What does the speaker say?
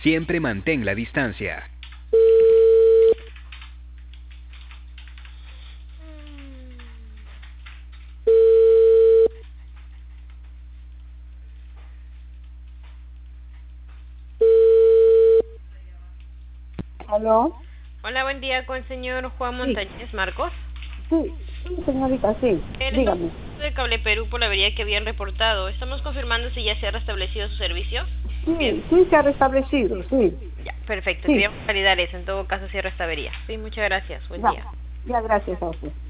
Siempre mantén la distancia. ¿Aló? Hola, buen día con el señor Juan Sí, Montañez Marcos. sí, señorita, sí. Estamos Dígame. de Cable Perú por la avería que habían reportado. Estamos confirmando si ya se ha restablecido su servicio. Bien, Sí, se ha restablecido, sí, ya, perfecto. sí. Queríamos validar eso. En todo caso, cierra esta avería. Sí, muchas gracias. Buen Ya, día. ya, gracias a usted.